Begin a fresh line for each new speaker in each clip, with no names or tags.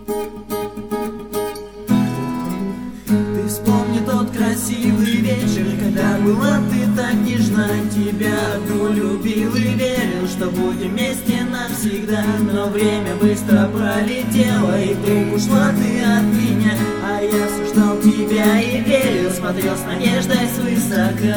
Ты вспомни тот красивый вечер, когда была ты так нежна. Тебя одну любил и верил, что будем вместе навсегда. Но время быстро пролетело, и вдруг ушла ты от меня. А я все ждал тебя и верил, смотрел с надеждой свысока.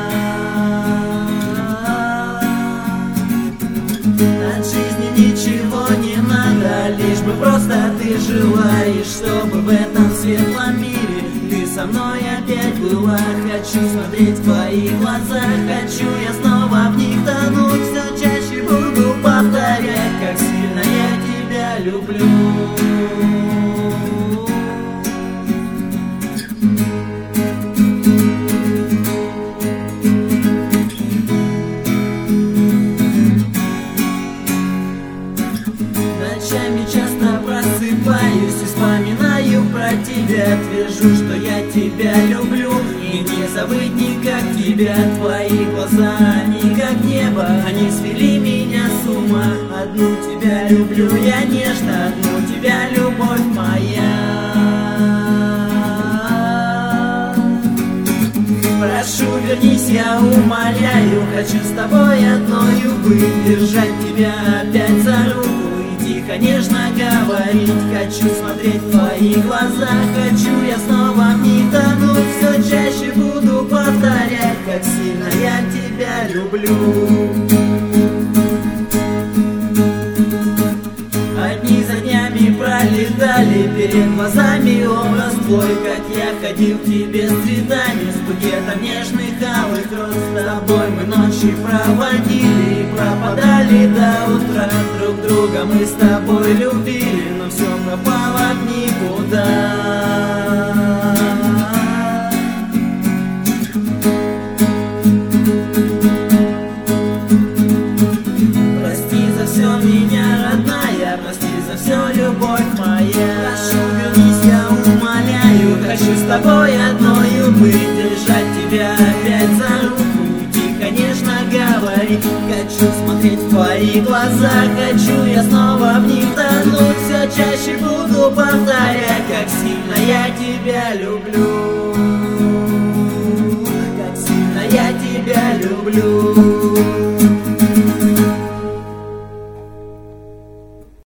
От жизни ничего не надо, лишь бы просто ты жила. И чтобы в этом светлом мире ты со мной опять была. Хочу смотреть в твои глаза, хочу я снова в них тонуть. Все чаще буду повторять, как сильно я тебя люблю. Ночами часто просыпаюсь и вспоминаю про тебя. Твержу, что я тебя люблю, и не забыть никак тебя. Твои глаза, они как небо, они свели меня с ума. Одну тебя люблю я нежно, одну тебя, любовь моя. Прошу, вернись, я умоляю, хочу с тобой одною быть. Держать тебя опять за руку, конечно, говорить. Хочу смотреть в твои глаза, хочу я снова в них тонуть. Все чаще буду повторять, как сильно я тебя люблю. Дни за днями пролетали, перед глазами образ твой. Как я ходил к тебе с цветами, с букетом нежных алых роз. С тобой мы ночи проводили и пропадали до утра. Друг друга мы с тобой любили, но все пропало в никуда. Прости за все меня, родная, прости за все, любовь моя. Прошу, вернись, я умоляю, хочу с тобой одною быть. Держать тебя опять за руку, уйти, конечно, говорить. Хочу смотреть в твои глаза, хочу я снова в них тонуть. Все чаще буду повторять, как сильно я тебя люблю. Как сильно я тебя люблю.